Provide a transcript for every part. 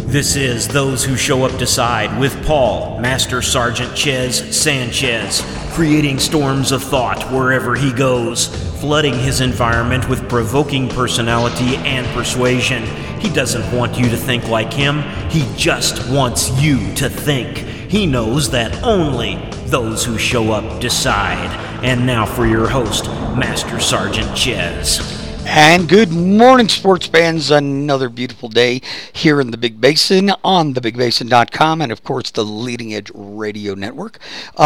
This is Those Who Show Up Decide with Paul, Master Sergeant Ches Sanchez, creating storms of thought wherever he goes, flooding his environment with provoking personality and persuasion. He doesn't want you to think like him, he just wants you to think. He knows that only those who show up decide. And now for your host, Master Sergeant Ches. And good morning, sports fans. Another beautiful day here in the Big Basin on thebigbasin.com and, of course, the Leading Edge Radio Network.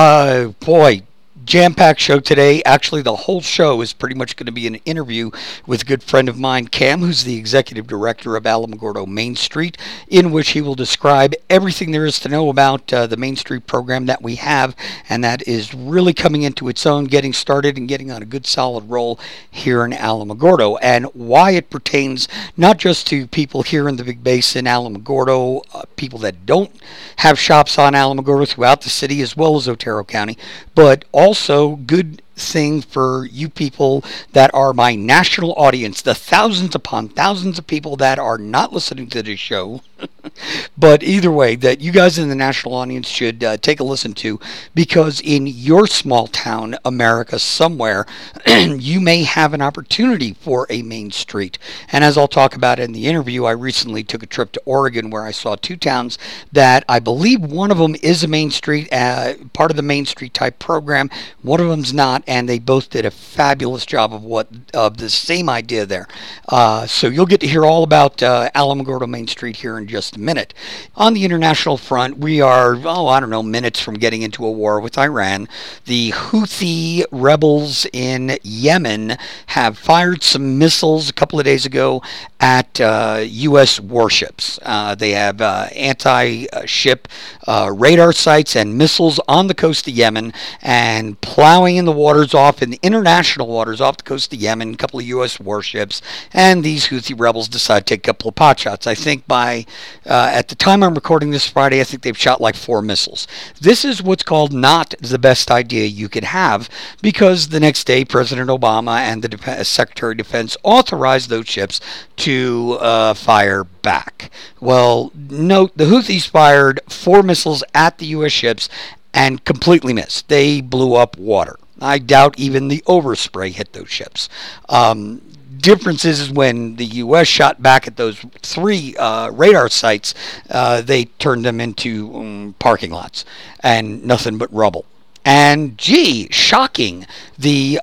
Jam-packed show today. Actually, the whole show is pretty much going to be an interview with a good friend of mine, Cam, who's the executive director of Alamogordo Main Street, in which he will describe everything there is to know about the Main Street program that we have, and that is really coming into its own, getting started and getting on a good solid roll here in Alamogordo, and why it pertains not just to people here in the Big Basin, Alamogordo, people that don't have shops on Alamogordo throughout the city as well as Otero County, but also good thing for you people that are my national audience, the thousands upon thousands of people that are not listening to this show, but either way, that you guys in the national audience should take a listen to, because in your small town, America, somewhere, you may have an opportunity for a Main Street. And as I'll talk about in the interview, I recently took a trip to Oregon where I saw two towns that I believe one of them is a Main Street, part of the Main Street type program, one of them's not, and they both did a fabulous job of the same idea there. So you'll get to hear all about Alamogordo Main Street here in just a minute. On the international front, we are, minutes from getting into a war with Iran. The Houthi rebels in Yemen have fired some missiles a couple of days ago at U.S. warships. They have anti-ship radar sites and missiles on the coast of Yemen, and plowing in the waters off in the international waters off the coast of Yemen, a couple of U.S. warships, and these Houthi rebels decide to take a couple of pot shots. I think at the time I'm recording this Friday, I think they've shot like 4 missiles. This is what's called not the best idea you could have, because the next day President Obama and the Secretary of Defense authorized those ships to fire back. Well, note, the Houthis fired 4 missiles at the U.S. ships and completely missed. They blew up water. I doubt even the overspray hit those ships. Difference is when the U.S. shot back at those 3 radar sites, they turned them into parking lots and nothing but rubble. And shocking, the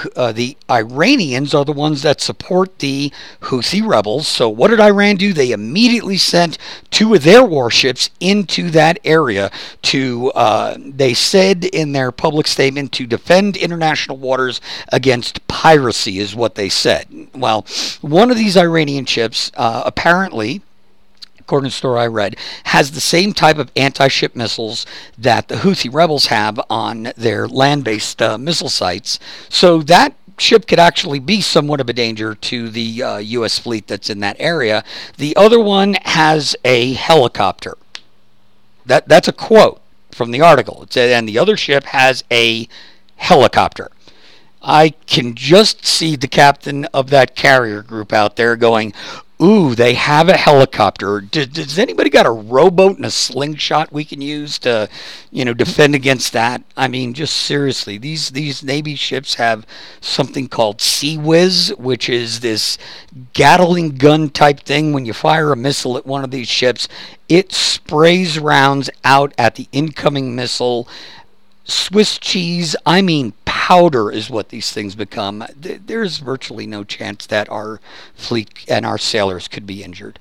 Iranians are the ones that support the Houthi rebels. So what did Iran do? They immediately sent 2 of their warships into that area to, they said in their public statement, to defend international waters against piracy is what they said. Well, one of these Iranian ships apparently, according to the story I read, has the same type of anti-ship missiles that the Houthi rebels have on their land-based missile sites. So that ship could actually be somewhat of a danger to the U.S. fleet that's in that area. The other one has a helicopter. That's a quote from the article. It said, and the other ship has a helicopter. I can just see the captain of that carrier group out there going, ooh, they have a helicopter. Does anybody got a rowboat and a slingshot we can use to, defend against that? I mean, just seriously, these Navy ships have something called Sea Whiz, which is this Gatling gun type thing. When you fire a missile at one of these ships, it sprays rounds out at the incoming missile. Swiss cheese, powder is what these things become. There's virtually no chance that our fleet and our sailors could be injured.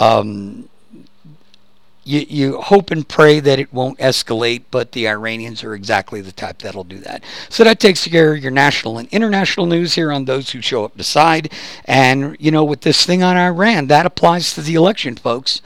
You hope and pray that it won't escalate, but the Iranians are exactly the type that'll do that. So that takes care of your national and international news here on Those Who Show Up Decide. And, with this thing on Iran, that applies to the election, folks.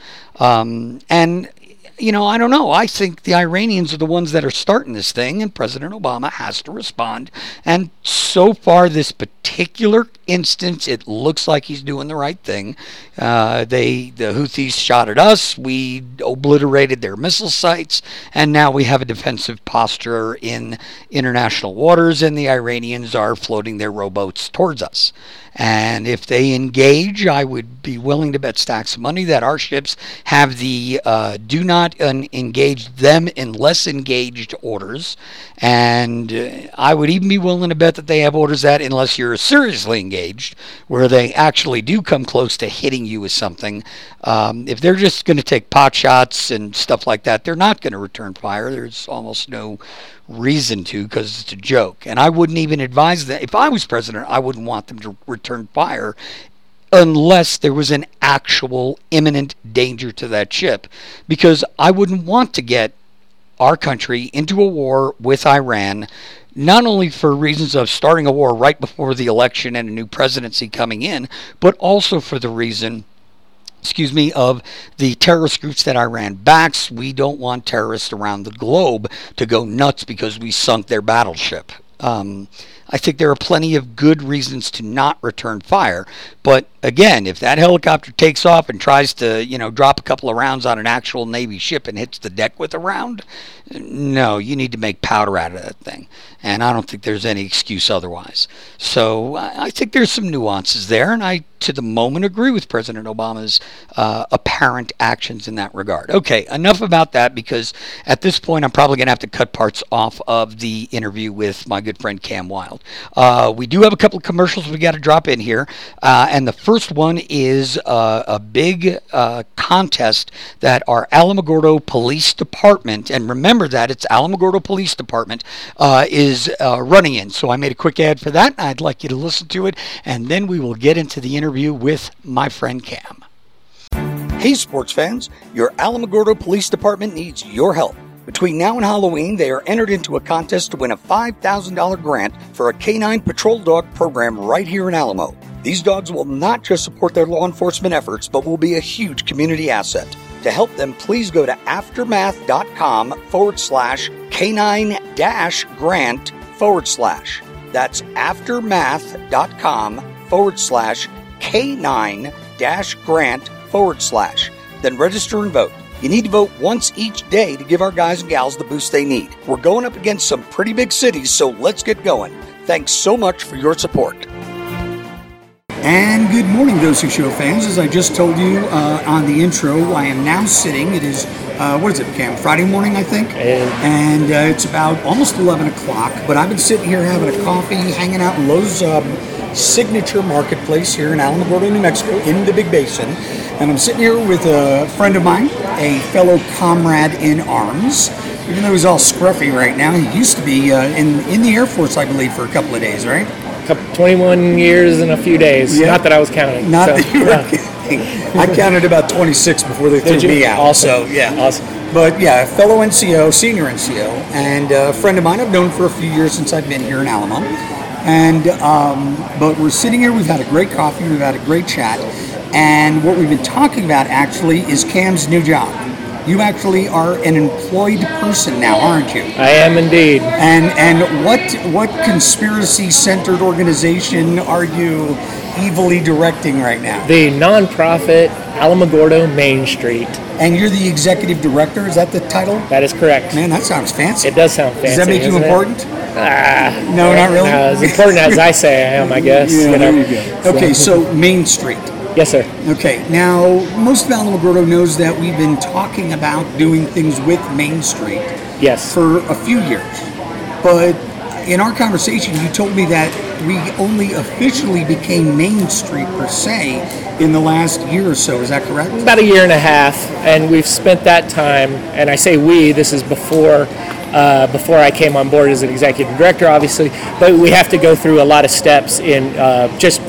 I don't know. I think the Iranians are the ones that are starting this thing, and President Obama has to respond. And so far, this particular instance, it looks like he's doing the right thing. The Houthis shot at us. We obliterated their missile sites, and now we have a defensive posture in international waters, and the Iranians are floating their rowboats towards us. And if they engage, I would be willing to bet stacks of money that our ships have the do not engage them unless engaged orders. And I would even be willing to bet that they have orders that unless you're seriously engaged, where they actually do come close to hitting you with something. If they're just going to take pot shots and stuff like that, they're not going to return fire. There's almost no reason to, because it's a joke. And I wouldn't even advise that. If I was president, I wouldn't want them to return fire unless there was an actual imminent danger to that ship, because I wouldn't want to get our country into a war with Iran, not only for reasons of starting a war right before the election and a new presidency coming in, but also for the reason, of the terrorist groups that Iran backs. We don't want terrorists around the globe to go nuts because we sunk their battleship. I think there are plenty of good reasons to not return fire. But again, if that helicopter takes off and tries to, drop a couple of rounds on an actual Navy ship and hits the deck with a round, no, you need to make powder out of that thing. And I don't think there's any excuse otherwise. So I think there's some nuances there, and I, to the moment, agree with President Obama's apparent actions in that regard. Okay, enough about that, because at this point I'm probably going to have to cut parts off of the interview with my good friend Cam Wild. We do have a couple of commercials we got to drop in here, and the first one is a big contest that our Alamogordo Police Department, and remember that it's Alamogordo Police Department, is running in. So I made a quick ad for that. I'd like you to listen to it, and then we will get into the interview with my friend Cam. Hey sports fans, your Alamogordo Police Department needs your help. Between now and Halloween, they are entered into a contest to win a $5,000 grant for a canine patrol dog program right here in Alamo. These dogs will not just support their law enforcement efforts, but will be a huge community asset. To help them, please go to aftermath.com/canine-grant/. That's aftermath.com/canine-grant/. Then register and vote. You need to vote once each day to give our guys and gals the boost they need. We're going up against some pretty big cities, so let's get going. Thanks so much for your support. And good morning, Go Sue Show fans. As I just told you on the intro, I am now sitting. It is, what is it, Cam? Friday morning, I think? And it's about almost 11 o'clock. But I've been sitting here having a coffee, hanging out in Lowe's Signature Marketplace here in Alamogordo, New Mexico, in the Big Basin. And I'm sitting here with a friend of mine, a fellow comrade in arms. Even though he's all scruffy right now, he used to be in the Air Force, I believe, for a couple of days, right? 21 years and a few days. Yeah. Not that I was counting. Not that you were counting. I counted about 26 before they threw me out. Awesome. So, yeah. Awesome. But, yeah, a fellow NCO, senior NCO, and a friend of mine I've known for a few years since I've been here in Alamo. And, but we're sitting here, we've had a great coffee, we've had a great chat. And what we've been talking about, actually, is Cam's new job. You actually are an employed person now, aren't you? I am indeed. And what conspiracy-centered organization are you evilly directing right now? The nonprofit Alamogordo Main Street. And you're the executive director, is that the title? That is correct. Man, that sounds fancy. It does sound fancy. Does that make you important? No, not really? No, as important as I say I am, I guess. Yeah, there you go. Okay, so Main Street. Yes, sir. Okay, now, most of Alamogordo knows that we've been talking about doing things with Main Street for a few years. But in our conversation, you told me that we only officially became Main Street, per se, in the last year or so. Is that correct? About a year and a half, and we've spent that time, and I say we, this is before I came on board as an executive director, obviously, but we have to go through a lot of steps in just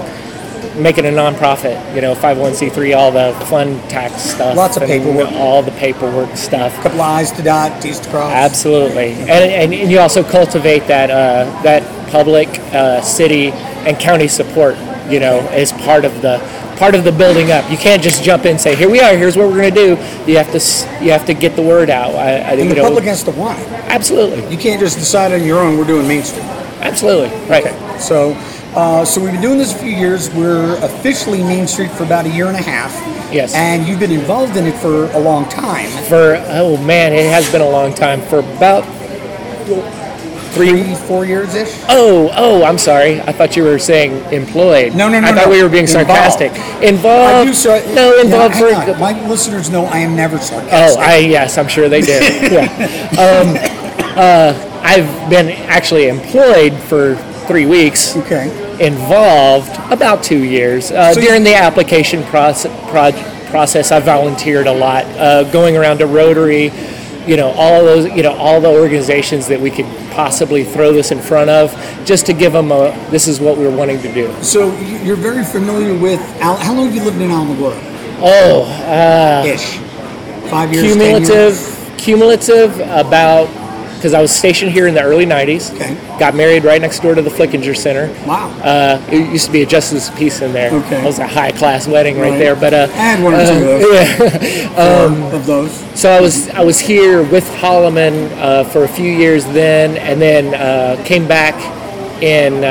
making a nonprofit, 501c3, all the fun tax stuff. Lots of paperwork. All the paperwork stuff. A couple of I's to dot, T's to cross. Absolutely. And you also cultivate that public, city, and county support, as part of the building up. You can't just jump in and say, here we are, here's what we're going to do. You have to get the word out. And the public has to want it. Absolutely. You can't just decide on your own, we're doing Main Street. Absolutely. Right. Okay. So we've been doing this a few years. We're officially Main Street for about a year and a half. Yes. And you've been involved in it for a long time. It has been a long time. For about 3-4 years-ish? Oh, I'm sorry. I thought you were saying employed. No. I thought we were being sarcastic. Involved? Involved for... My listeners know I am never sarcastic. Yes, I'm sure they do. I've been actually employed for 3 weeks. Okay. Involved about 2 years. During the application process, I volunteered a lot, going around to Rotary, all those, all the organizations that we could possibly throw this in front of, just to give them this is what we're wanting to do. So you're very familiar with, how long have you lived in Alamogordo? Ish. 5 years, Cumulative about, because I was stationed here in the early 90s. Okay. Got married right next door to the Flickinger Center. Wow. It used to be a Justice of Peace in there. Okay. It was a high-class wedding right there. But I had one or two of those. So I was here with Holloman for a few years then, and then came back in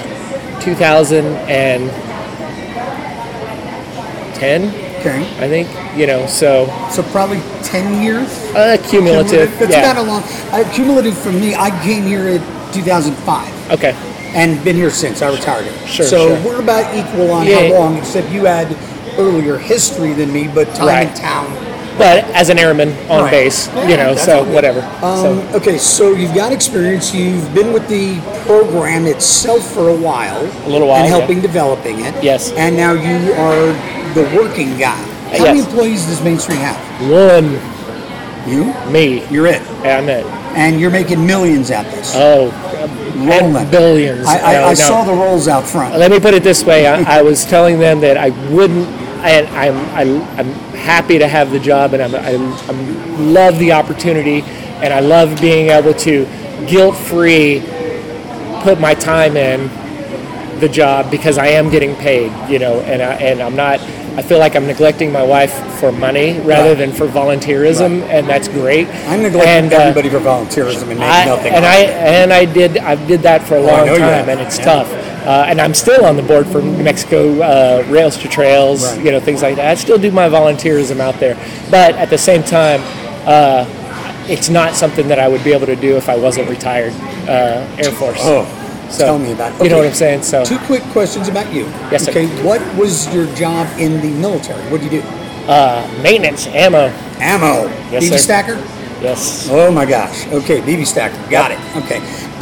2010. Okay. I think, so probably 10 years? Cumulative. That's not a long. Cumulative for me, I came here in 2005. Okay. And been here since. I retired here. Sure. We're about equal on how long, except you had earlier history than me, but time in town. But as an airman on base, so whatever. Okay, so you've got experience. You've been with the program itself for a while. A little while. And helping developing it. Yes. And now you are the working guy. How many employees does Main Street have? One. You? Me. You're it. Yeah, I'm it. And you're making millions at this. Rolling. Billions. I saw the rolls out front. Let me put it this way. I was telling them that I wouldn't, and I'm happy to have the job, and I love the opportunity, and I love being able to guilt-free put my time in the job because I am getting paid, and I'm not. I feel like I'm neglecting my wife for money rather than for volunteerism, and that's great. I'm neglecting everybody for volunteerism and making nothing. I did that for a long time, and it's tough. And I'm still on the board for New Mexico Rails to Trails, things like that. I still do my volunteerism out there, but at the same time, it's not something that I would be able to do if I wasn't retired Air Force. So, tell me about it. You know what I'm saying? So 2 quick questions about you. Yes, sir. Okay, what was your job in the military? What did you do? Maintenance, ammo. Ammo. Yes, BB sir. stacker? Yes. Oh my gosh. Okay, BB stacker. Got it. Okay.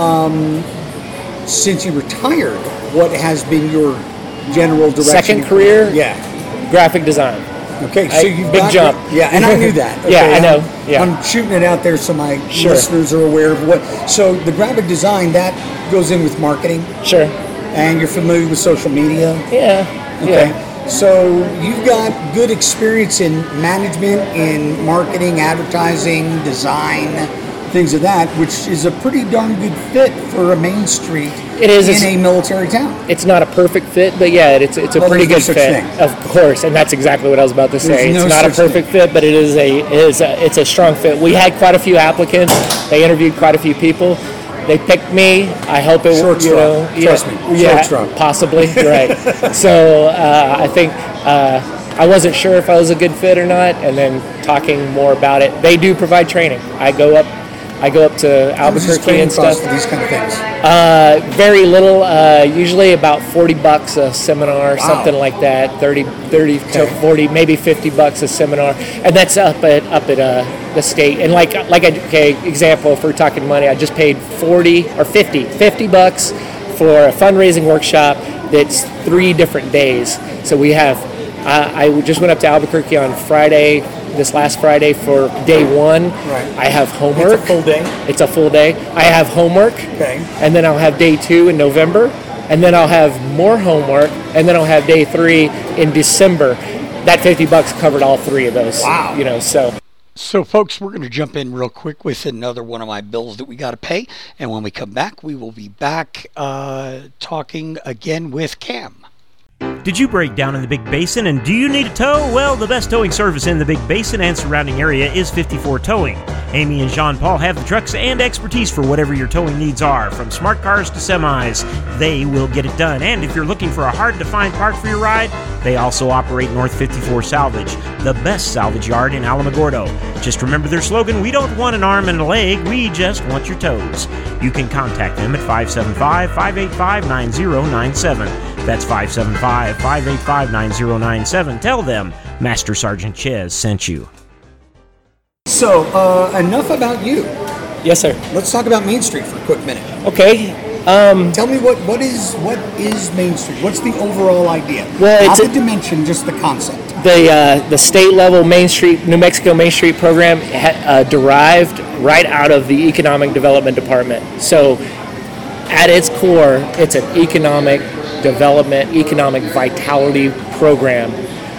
Since you retired, what has been your general direction? Second career? Yeah. Graphic design. Okay, so you've big got jump. And I knew that. Okay, I know. I'm shooting it out there so my listeners are aware of what. So the graphic design, that goes in with marketing. Sure. And you're familiar with social media. Yeah. Okay. Yeah. So you've got good experience in management, in marketing, advertising, design, things of that, which is a pretty darn good fit for a Main Street. It is in a military town. It's not a perfect fit, but it's a pretty good fit. Of course, and that's exactly what I was about to say. It's not a perfect fit, but it's a strong fit. We had quite a few applicants. They interviewed quite a few people. They picked me. I hope it short straw. Trust me. Short straw. Possibly. Right. So I think I wasn't sure if I was a good fit or not, and then talking more about it. They do provide training. I go up to Albuquerque and stuff. For these kind of things? Very little. Usually about $40 a seminar, something like that. 30 to 40, maybe $50 a seminar, and that's up at the state. And example, if we're talking money, I just paid $50 for a fundraising workshop that's 3 different days. So we have. I just went up to Albuquerque on Friday. This last Friday for day 1. Right. I have homework. It's a full day? I have homework. Okay. And then I'll have day 2 in November. And then I'll have more homework. And then I'll have day 3 in December. That $50 covered all 3 of those. Wow. So, folks, we're going to jump in real quick with another one of my bills that we got to pay. And when we come back, we will be back talking again with Cam. Did you break down in the Big Basin and do you need a tow? Well, the best towing service in the Big Basin and surrounding area is 54 Towing. Amy and Jean-Paul have the trucks and expertise for whatever your towing needs are, from smart cars to semis. They will get it done. And if you're looking for a hard-to-find part for your ride, they also operate North 54 Salvage. the best salvage yard in Alamogordo. Just remember their slogan, we don't want an arm and a leg, we just want your toes. You can contact them at 575-585-9097. That's 575-585-9097. Tell them Master Sergeant Chez sent you. So, enough about you. Yes, sir. Let's talk about Main Street for a quick minute. Okay. Tell me what is Main Street? What's the overall idea? Well, not the dimension, just the concept. The state level Main Street, New Mexico Main Street program derived right out of the Economic Development Department. So, at its core, it's an economic development, economic vitality program.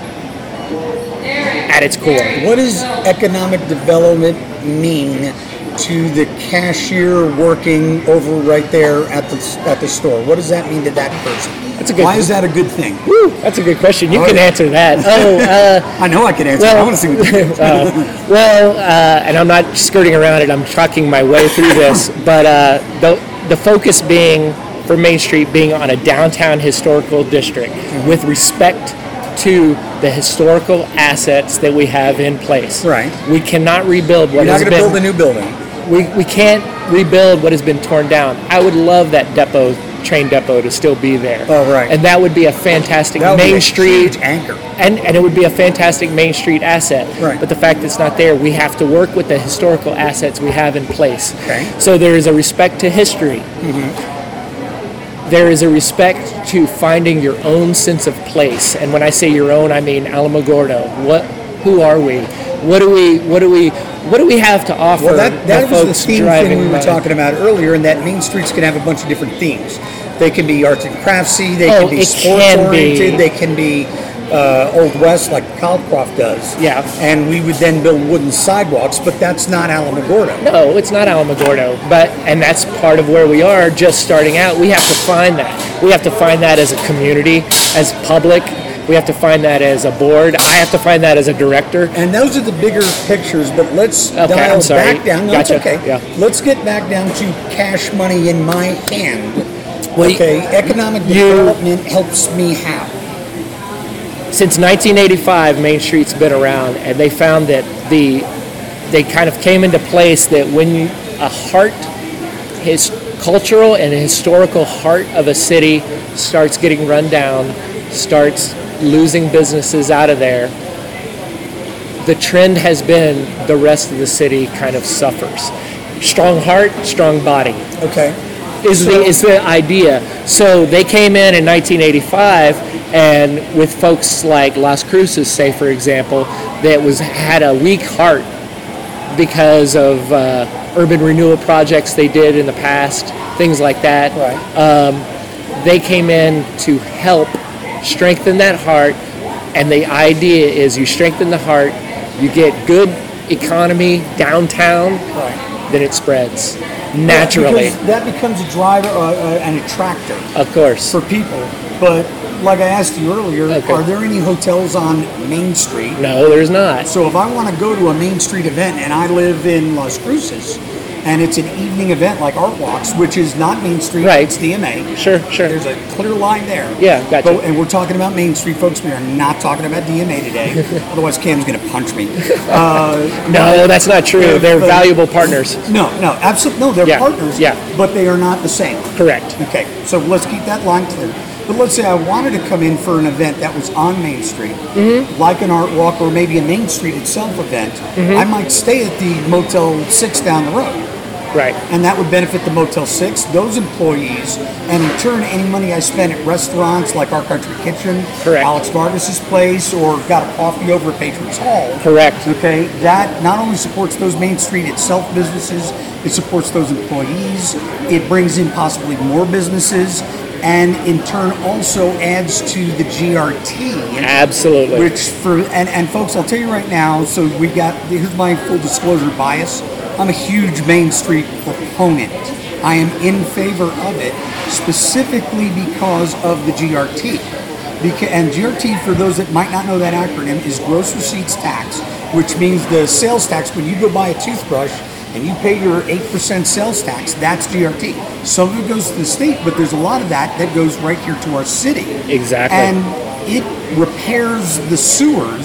At its core. What does economic development mean to the cashier working over right there at the store? What does that mean to that person? Why is that a good thing? Woo, that's a good question. You can answer that. I know I can answer. I want to see what you think. And I'm not skirting around it. I'm trucking my way through this. But the focus being for Main Street being on a downtown historical district with respect to the historical assets that we have in place. Right. We cannot rebuild what You're not has going to been. build a new building. We can't rebuild what has been torn down. I would love that train depot to still be there. Oh, right. And that would be a fantastic That would Main be a Street huge anchor. And it would be a fantastic Main Street asset. Right. But the fact it's not there, we have to work with the historical assets we have in place. Okay. So there is a respect to history. Mm-hmm. There is a respect to finding your own sense of place. And when I say your own, I mean Alamogordo. Who are we? What do we have to offer? Well, that was the theme thing we were by? talking about earlier, and that Main Street's can have a bunch of different themes. They can be arts and craftsy, they can be sports oriented, they can be Old West like Caldcroft does. Yeah. And we would then build wooden sidewalks, but that's not Alamogordo. No, it's not Alamogordo. And that's part of where we are just starting out. We have to find that. We have to find that as a community, as public. We have to find that as a board. I have to find that as a director. And those are the bigger pictures, but let's dial back down. No, Gotcha. it's okay. Yeah. Let's get back down to cash money in my hand. Well, economic development helps me how? Since 1985, Main Street's been around, and they found that they kind of came into place that when his cultural and historical heart of a city starts getting run down, starts losing businesses out of there, the trend has been the rest of the city kind of suffers. Strong heart, strong body. Okay. Is the idea. So they came in 1985, and with folks like Las Cruces, say for example, that had a weak heart because of urban renewal projects they did in the past, things like that. Right. They came in to help strengthen that heart, and the idea is you strengthen the heart, you get good economy downtown, Right. then it spreads naturally. Because that becomes a driver, an attractor Of course. for people. But like I asked you earlier, Okay. are there any hotels on Main Street? No, there's not. So if I want to go to a Main Street event and I live in Las Cruces, and it's an evening event like Art Walks, which is not Main Street, Right. it's DMA. Sure. There's a clear line there. Yeah, gotcha. And we're talking about Main Street, folks. We are not talking about DMA today. Otherwise, Cam's going to punch me. No, that's not true. They're but- valuable partners. No, absolutely. No, they're Yeah, partners, yeah. but they are not the same. Correct. Okay, so let's keep that line clear. But let's say I wanted to come in for an event that was on Main Street, like an Art Walk or maybe a Main Street itself event. I might stay at the Motel 6 down the road. Right. And that would benefit the Motel 6, those employees, and in turn, any money I spend at restaurants like Our Country Kitchen, Correct. Alex Vargas's place, or got a coffee over at Patrons Hall. Correct. Okay, that not only supports those Main Street itself businesses, it supports those employees, it brings in possibly more businesses, and in turn also adds to the GRT. Absolutely. Which and folks, I'll tell you right now, so here's my full disclosure bias. I'm a huge Main Street proponent. I am in favor of it, specifically because of the GRT. And GRT, for those that might not know that acronym, is Gross Receipts Tax, which means the sales tax when you go buy a toothbrush and you pay your 8% sales tax, that's GRT. Some of it goes to the state, but there's a lot of that goes right here to our city. Exactly. And it repairs the sewers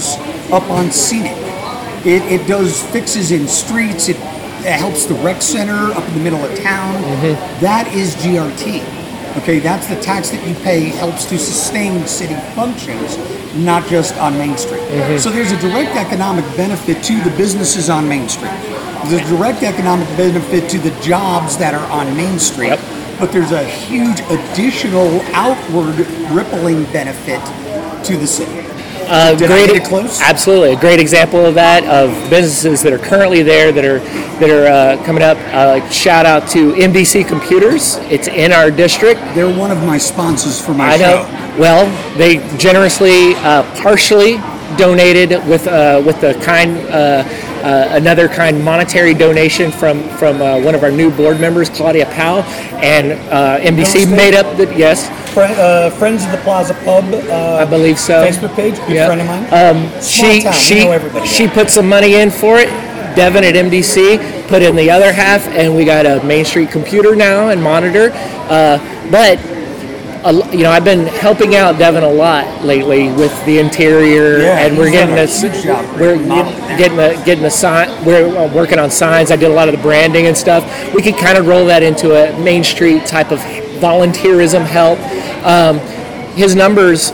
up on Scenic. It does fixes in streets. It helps the rec center up in the middle of town. That is GRT. Okay, that's the tax that you pay, helps to sustain city functions, not just on Main Street. So there's a direct economic benefit to the businesses on Main Street. There's a direct economic benefit to the jobs that are on Main Street, but there's a huge additional outward rippling benefit to the city. Did I get it close? Absolutely, a great example of that, of businesses that are currently there that are coming up. Shout out to MDC Computers. It's in our district. They're one of my sponsors for my show. Well, they generously, partially donated with the kind. Another kind monetary donation from one of our new board members, Claudia Powell, and MDC made up the Friends of the Plaza Pub. I believe so. Facebook page, good friend of mine. She know everybody. She put some money in for it. Devin at MDC put in the other half, and we got a Main Street computer now and monitor. But I've been helping out Devin a lot lately with the interior, and we're getting this. We're getting the sign. We're working on signs. I did a lot of the branding and stuff. We could kind of roll that into a Main Street type of volunteerism help. His numbers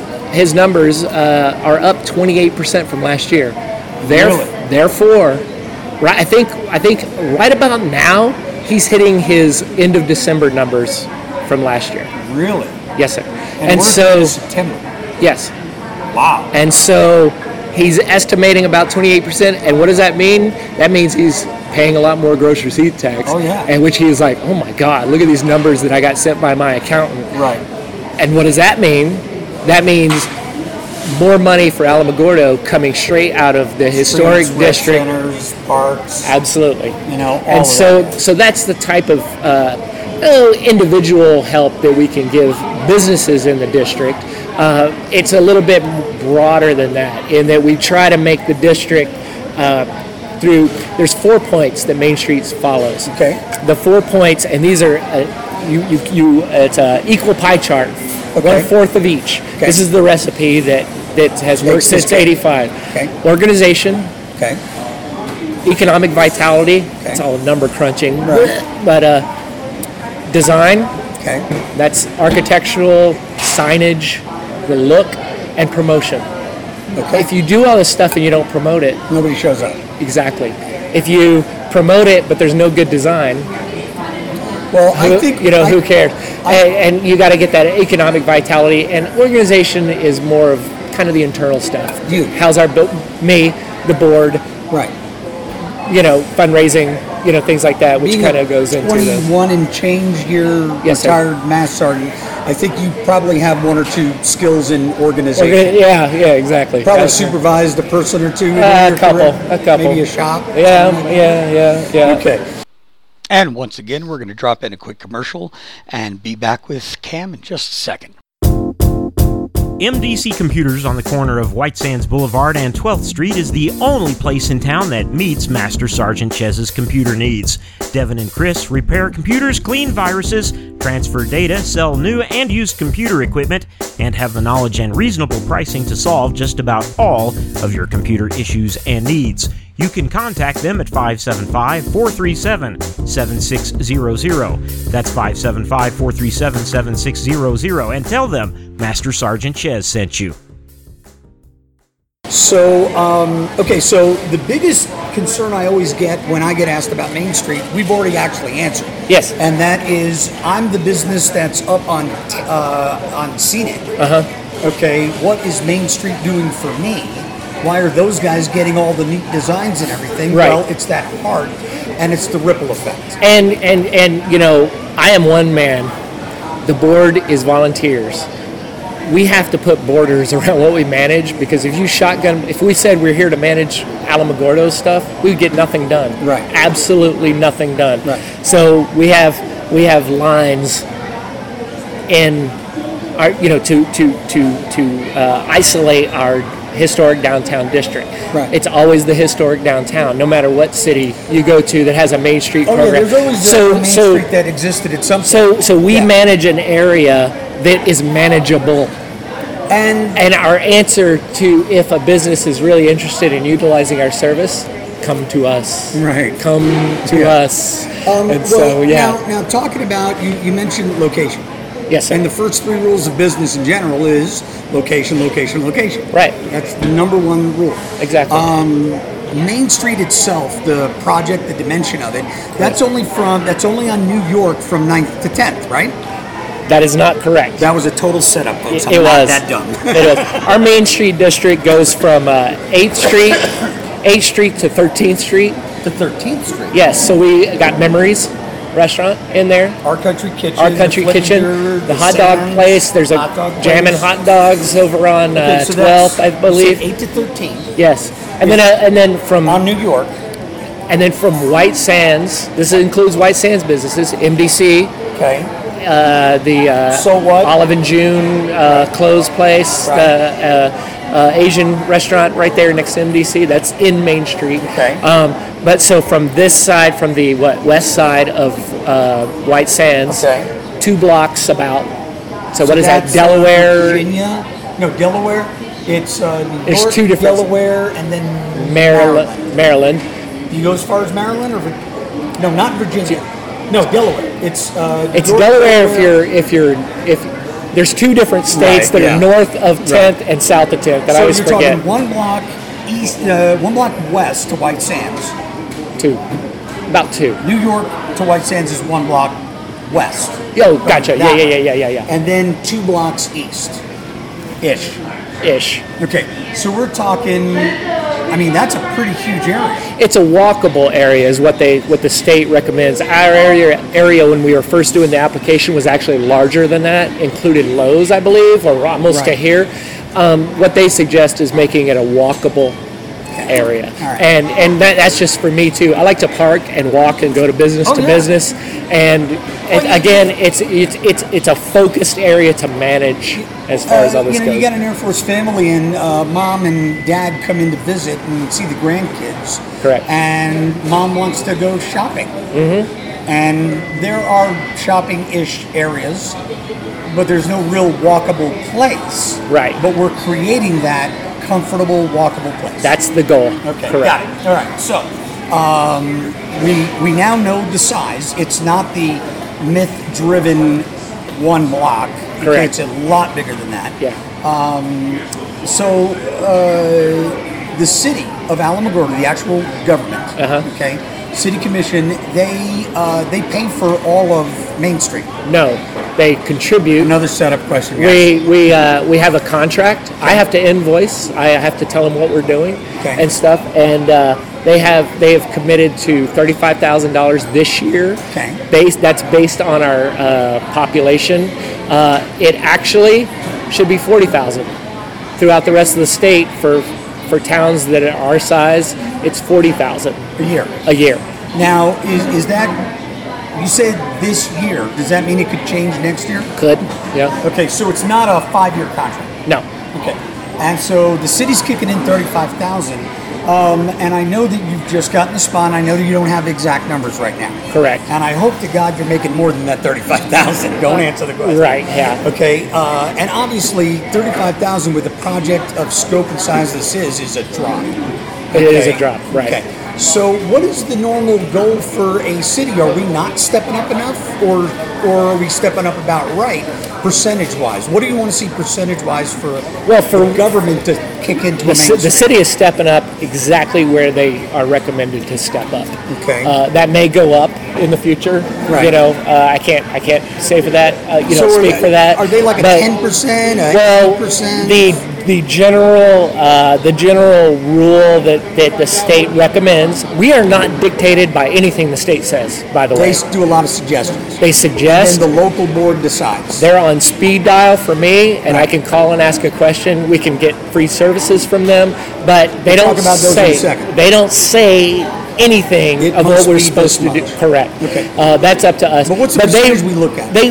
are up 28% from last year. Therefore, right, I think right about now he's hitting his end of December numbers from last year. Really? Yes, sir. And so September. Yes. Wow. And so he's estimating about 28%. And what does that mean? That means he's paying a lot more gross receipt tax. Oh, yeah. And which he's like, oh my God, look at these numbers that I got sent by my accountant. Right. And what does that mean? That means more money for Alamogordo coming straight out of the historic district. Centers, parks. Absolutely. All so that's the type of individual help that we can give businesses in the district. It's a little bit broader than that, in that we try to make the district there's 4 points that Main Street follows. Okay. The 4 points, and these are it's an equal pie chart, 1/4 of each. Okay. This is the recipe that has worked since '85. Okay. Organization. Okay. Economic vitality. Okay. It's all number crunching. Right. But design. Okay. That's architectural, signage, the look, and promotion. Okay. If you do all this stuff and you don't promote it, nobody shows up. Exactly. If you promote it but there's no good design, well, I think who cares? And you got to get that economic vitality. And organization is more of kind of the internal stuff. How's the board, right? Fundraising, things like that, which kind of goes into 21 and change year retired master sergeant. I think you probably have one or two skills in organization. Yeah, exactly. Probably supervised a person or two. A couple. Maybe a shop. Yeah. Okay. And once again, we're going to drop in a quick commercial and be back with Cam in just a second. MDC Computers on the corner of White Sands Boulevard and 12th Street is the only place in town that meets Master Sergeant Chez's computer needs. Devin and Chris repair computers, clean viruses, transfer data, sell new and used computer equipment, and have the knowledge and reasonable pricing to solve just about all of your computer issues and needs. You can contact them at 575-437-7600. That's 575-437-7600, and tell them Master Sergeant Chez sent you. So, so the biggest concern I always get when I get asked about Main Street, we've already actually answered. Yes. And that is, I'm the business that's up on Scenic. Okay, what is Main Street doing for me? Why are those guys getting all the neat designs and everything? Right. Well, it's that heart, and it's the ripple effect. And I am one man. The board is volunteers. We have to put borders around what we manage, because if we said we're here to manage Alamogordo's stuff, we'd get nothing done. Right. Absolutely nothing done. Right. So we have lines in our, to isolate our historic downtown district. Right. It's always the historic downtown, no matter what city you go to that has a Main Street program. Yeah, there's always a Main Street that existed at some point. So we manage an area that is manageable. And our answer to if a business is really interested in utilizing our service, come to us. Right. Come to us. Now talking about, you mentioned location. Yes, sir. And the first 3 rules of business in general is location, location, location. Right. That's the number 1 rule. Exactly. Main Street itself, the project, the dimension of it, that's only on New York from 9th to 10th, right? That is not correct. That was a total setup, folks. It was. That dumb. It was. Our Main Street district goes from 8th Street to 13th Street. To 13th Street. Yes, so we got Memories Restaurant in there. Our Country Kitchen. The hot dog place. There's a Jammin' Hot Dogs over on 12th, I believe. 8 to 13. Yes, and then from on New York. And then from White Sands, this includes White Sands businesses, MDC. Okay. The So what? Olive and June clothes place, Right. the Asian restaurant right there next to MDC. That's in Main Street. Okay. But so from this side, from the west side of White Sands, Okay. 2 blocks about. So what is that? That's, Delaware, Virginia. No, Delaware. It's New There's York, 2 different- Delaware, and then Maryland. You go as far as Maryland, or no, not Virginia. No, Delaware. It's York, Delaware if there's 2 different states Right, that yeah. are north of 10th and south of 10th. That I So always you're forget. talking 1 block east, 1 block west to White Sands. 2, about 2. New York to White Sands is 1 block west. Oh, gotcha. That way. Yeah. And then 2 blocks east, ish. Okay, so we're talking. I mean, that's a pretty huge area. It's a walkable area, is what the state recommends. Our area when we were first doing the application was actually larger than that, included Lowe's, I believe, or almost to Right. here. What they suggest is making it a walkable area, All right. and that's just for me too. I like to park and walk and go to business Oh, yeah. business, and again, it's a focused area to manage as far as all this you goes. got an Air Force family, and mom and dad come in to visit and see the grandkids. Correct. And mom wants to go shopping. Mm-hmm. And there are shopping-ish areas, but there's no real walkable place. Right. But we're creating that comfortable, walkable place. That's the goal. Okay, Correct. got it. All right, so we now know the size. It's not the myth-driven 1 block. Okay, Correct. it's a lot bigger than that. Yeah. So the city of Alamogordo, the actual government, okay, city commission, they pay for all of Main Street. No, they contribute. Another setup question. guys. We have a contract. I have to invoice. I have to tell them what we're doing Okay. and stuff. And they have committed to $35,000 this year. Okay. That's based on our population. It actually should be 40,000 throughout the rest of the state for towns that are our size. It's 40,000 A year. a year. Now, is that, you said this year, does that mean it could change next year? Could, yeah. Okay, so it's not a 5-year contract. No. Okay. And so the city's kicking in 35,000. And I know that you've just gotten the spot. And I know that you don't have exact numbers right now. Correct. And I hope to God you're making more than that 35,000. Don't answer the question. Right, yeah. Okay. And obviously, 35,000 with a project of scope and size this is a drop. It is a drop, right. Okay. So what is the normal goal for a city? Are we not stepping up enough, or are we stepping up about right, percentage-wise? What do you want to see percentage-wise for government to kick into a main The street? city is stepping up exactly where they are recommended to step up. Okay. That may go up in the future. Right. You know, I can't say for that. So Speak for that. Are they like a But- 10%, a Well, 8%? the general rule that the state recommends. We are not dictated by anything the state says. By the way, They do a lot of suggestions. they suggest. And the local board decides. They're on speed dial for me, and I can call and ask a question. We can get free services from them, but they We'll don't talk about those in a say second. they don't say anything It of must what we're be supposed this to do. much. Correct. Okay. That's up to us. But what's the percentage we look at?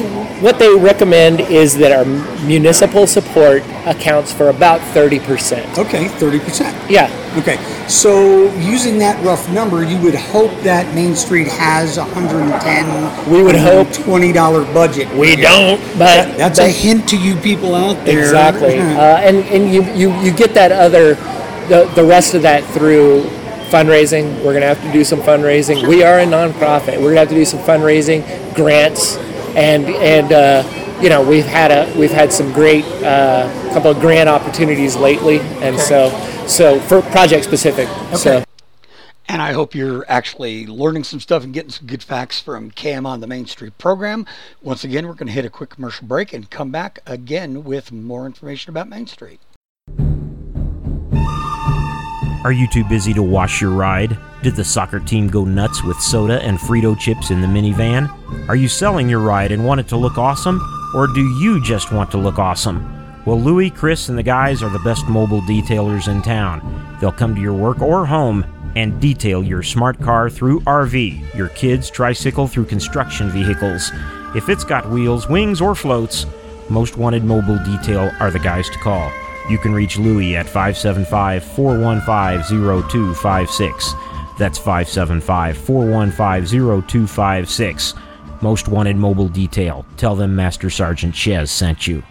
what they recommend is that our municipal support accounts for about 30%. Okay, 30%. Yeah. Okay, so using that rough number, you would hope that Main Street has $110, We would hope. $20 budget. We don't, but That's a hint to you people out there. exactly. And you get that the rest of that through fundraising. We're going to have to do some fundraising. We are a nonprofit. We're going to have to do some fundraising, grants, and we've had some great couple of grant opportunities lately, and so for project specific. Okay. So. And I hope you're actually learning some stuff and getting some good facts from Cam on the Main Street program. Once again, we're going to hit a quick commercial break and come back again with more information about Main Street. Are you too busy to wash your ride? Did the soccer team go nuts with soda and Frito chips in the minivan? Are you selling your ride and want it to look awesome? Or do you just want to look awesome? Well, Louie, Chris, and the guys are the best mobile detailers in town. They'll come to your work or home and detail your smart car through RV, your kids' tricycle through construction vehicles. If it's got wheels, wings, or floats, Most Wanted Mobile Detail are the guys to call. You can reach Louie at 575-415-0256. That's 575-415-0256. Most Wanted Mobile Detail. Tell them Master Sergeant Chez sent you.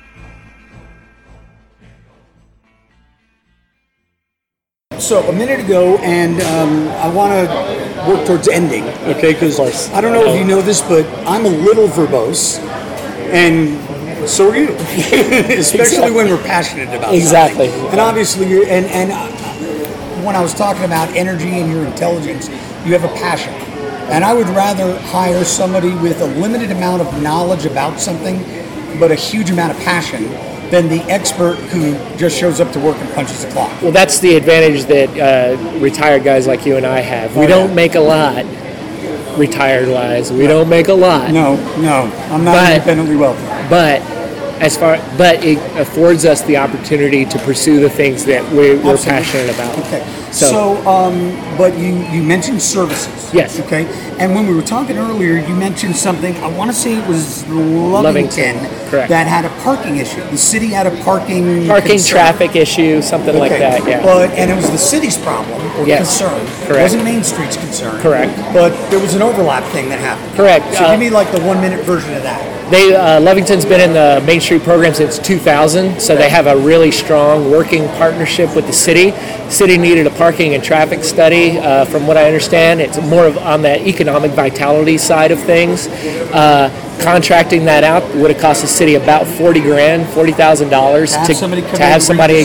So a minute ago, and I want to work towards ending, okay? Because I don't know if you know this, but I'm a little verbose, and so are you, especially when we're passionate about something. And obviously, and when I was talking about energy and your intelligence, you have a passion. And I would rather hire somebody with a limited amount of knowledge about something, but a huge amount of passion, than the expert who just shows up to work and punches the clock. Well, that's the advantage that retired guys like you and I have. We don't make a lot, retired-wise. We don't make a lot. No, I'm not independently wealthy. But it affords us the opportunity to pursue the things that we're passionate about. Okay. So but you mentioned services. Yes. Okay. And when we were talking earlier, you mentioned something. I want to say it was Lovington. Correct. That had a parking issue. The city had a parking concern. traffic issue, something like that. Yeah. And it was the city's problem or concern. Correct. It wasn't Main Street's concern. Correct. But there was an overlap thing that happened. Correct. So give me like the 1 minute version of that. Lovington's been in the Main Street program since 2000, so they have a really strong working partnership with the city. The city needed a parking and traffic study. From what I understand, it's more on the economic vitality side of things. Contracting that out would have cost the city about $40,000 to have somebody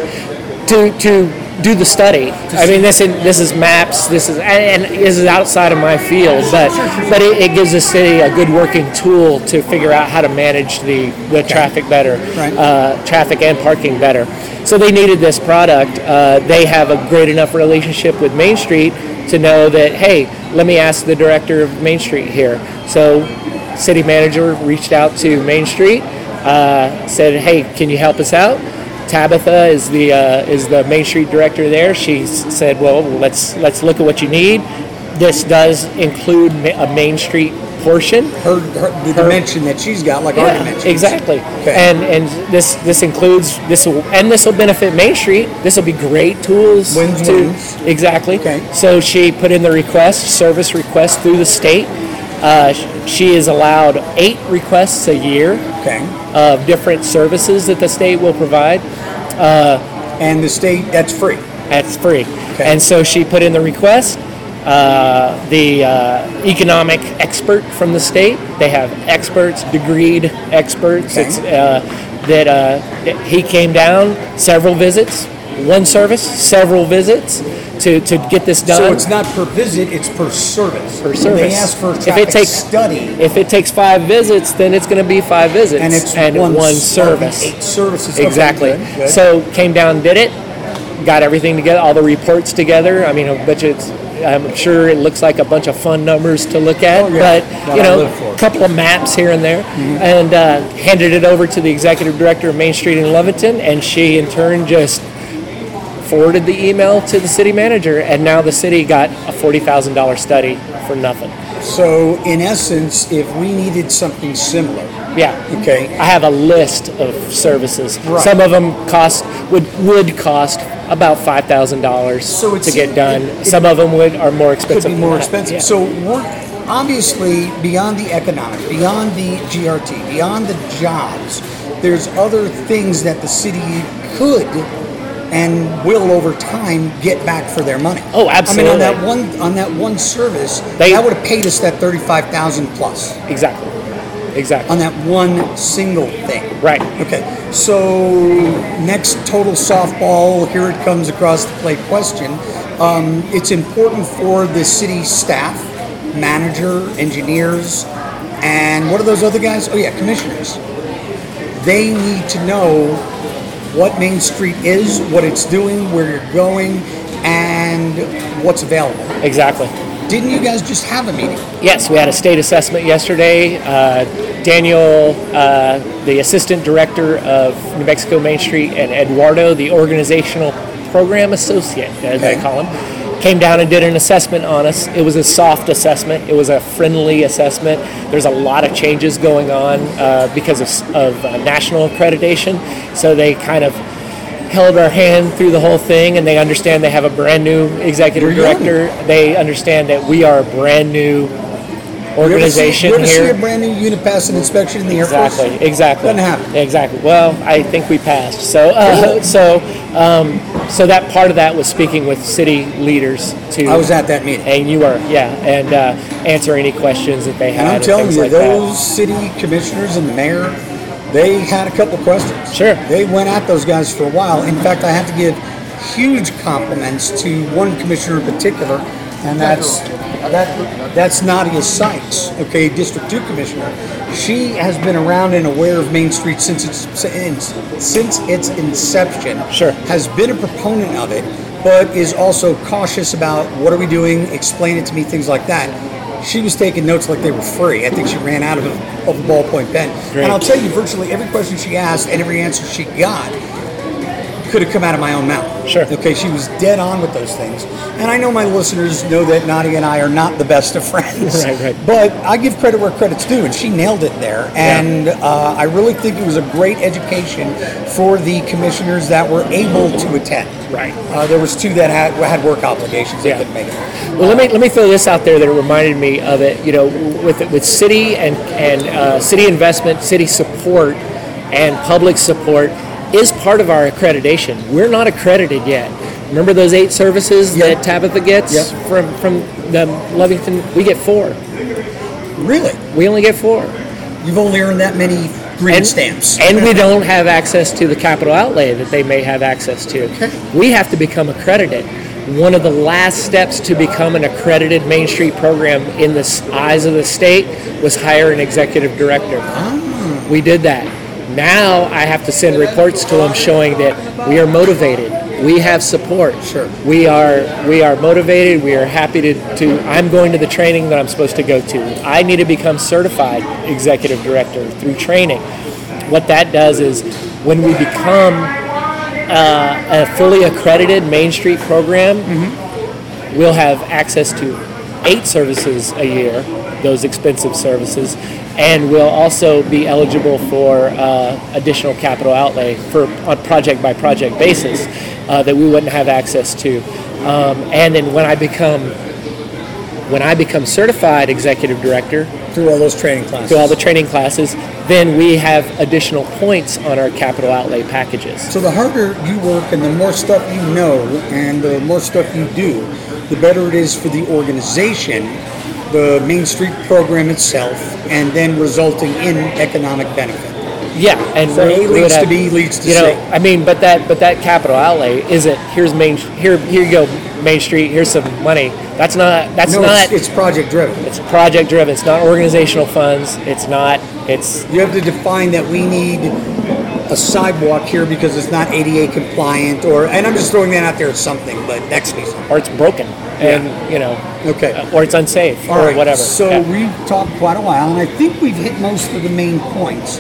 to do the study. I mean, this is maps. This is outside of my field, but it gives the city a good working tool to figure out how to manage the traffic better, traffic and parking better. So they needed this product. They have a great enough relationship with Main Street to know that, hey, let me ask the director of Main Street here. So city manager reached out to Main Street, said, hey, can you help us out? Tabitha is the Main Street director there. She said, well, let's look at what you need. This does include a Main Street portion. The dimension that she's got, like our dimension. Exactly. Okay. And this includes this will benefit Main Street. This will be great tools. Wins. Exactly. Okay. So she put in the service request through the state. She is allowed 8 requests a year of different services that the state will provide. And the state, that's free. That's free. Okay. And so she put in the request. The economic expert from the state, they have experts, degreed experts. Okay. It's, that he came down, several visits, one service, several visits to get this done. So it's not per visit, it's per service. Per service. They ask for a traffic study. If it takes 5 visits, then it's going to be 5 visits. And it's one service. 8 services. Exactly. Okay, good. So came down, did it, got everything together, all the reports together. I mean, I'm sure it looks like a bunch of fun numbers to look at, but a couple of maps here and there, and handed it over to the executive director of Main Street in Lovington, and she in turn just forwarded the email to the city manager, and now the city got a $40,000 study for nothing. So in essence, if we needed something similar, Yeah. okay, I have a list of services. Right. Some of them would cost about $5,000 So to get it- done. it- Some of them are more could expensive. be than more that. expensive. Yeah. So we're obviously beyond the economic, beyond the GRT, beyond the jobs. There's other things that the city could and will over time get back for their money. Oh, absolutely. I mean, on that one service, They- that would have paid us that 35,000 plus Exactly. on that one single thing. Right. Okay, so next total softball, here it comes across the plate question. It's important for the city staff, manager, engineers, and what are those other guys? Oh yeah, commissioners. They need to know what Main Street is, what it's doing, where you're going, and what's available. Exactly. Didn't you guys just have a meeting? Yes, we had a state assessment yesterday. Daniel, the assistant director of New Mexico Main Street, and Eduardo, the organizational program associate, as they Okay. call him, came down and did an assessment on us. It was a soft assessment. It was a friendly assessment. There's a lot of changes going on because of national accreditation. So they kind of held our hand through the whole thing, and they understand they have a brand new executive You're young. director. They understand that we are a brand new organization You ever see here. a brand new unit pass an inspection in the Air Force? Exactly. Doesn't happen. Exactly. Well, I think we passed. So, so that part of that was speaking with city leaders to. I was at that meeting. And you were, yeah, and answer any questions that they had. And I'm telling things you, like those city commissioners and the mayor, they had a couple questions. Sure. They went at those guys for a while. In fact, I have to give huge compliments to one commissioner in particular, and that's Nadia Sykes, okay, District 2 Commissioner. She has been around and aware of Main Street since its inception. Sure. Has been a proponent of it, but is also cautious about what are we doing, explain it to me, things like that. She was taking notes like they were free. I think she ran out of a ballpoint pen. Great. And I'll tell you, virtually every question she asked and every answer she got could have come out of my own mouth. Sure. Okay, she was dead on with those things. And I know my listeners know that Nadia and I are not the best of friends. Right. But I give credit where credit's due, and she nailed it there. And I really think it was a great education for the commissioners that were able to attend. Right. There was two that had work obligations. They Yeah. couldn't make it. Well, let me throw this out there that reminded me of it. You know, with city and city investment, city support, and public support is part of our accreditation. We're not accredited yet. Remember those 8 services Yep. that Tabitha gets Yep. from the Lovington? We get 4. Really? We only get 4. You've only earned that many green stamps. And we don't have access to the capital outlay that they may have access to. Okay. We have to become accredited. One of the last steps to become an accredited Main Street program in the eyes of the state was hire an executive director. We did that. Now I have to send reports to them showing that we are motivated. We have support. Sure. We are motivated. We are happy to. I'm going to the training that I'm supposed to go to. I need to become certified executive director through training. What that does is when we become a fully accredited Main Street program, we'll have access to 8 services a year, those expensive services, and we'll also be eligible for additional capital outlay on project by project basis that we wouldn't have access to. And then when I become certified executive director, Through all those training classes. through all the training classes, then we have additional points on our capital outlay packages. So the harder you work and the more stuff you know and the more stuff you do, the better it is for the organization, the Main Street program itself, and then resulting in economic benefit. Yeah, and So A we would leads to have- B leads to you know, C. I mean, but that capital outlay isn't. Here you go, Main Street. Here's some money. That's not. It's project driven. It's project driven. It's not organizational funds. It's not. It's You have to define that we need a sidewalk here because it's not ADA compliant, and I'm just throwing that out there as something, but that could be something. or it's broken, and Okay. or it's unsafe, All or right, whatever. So Yeah. we've talked quite a while, and I think we've hit most of the main points.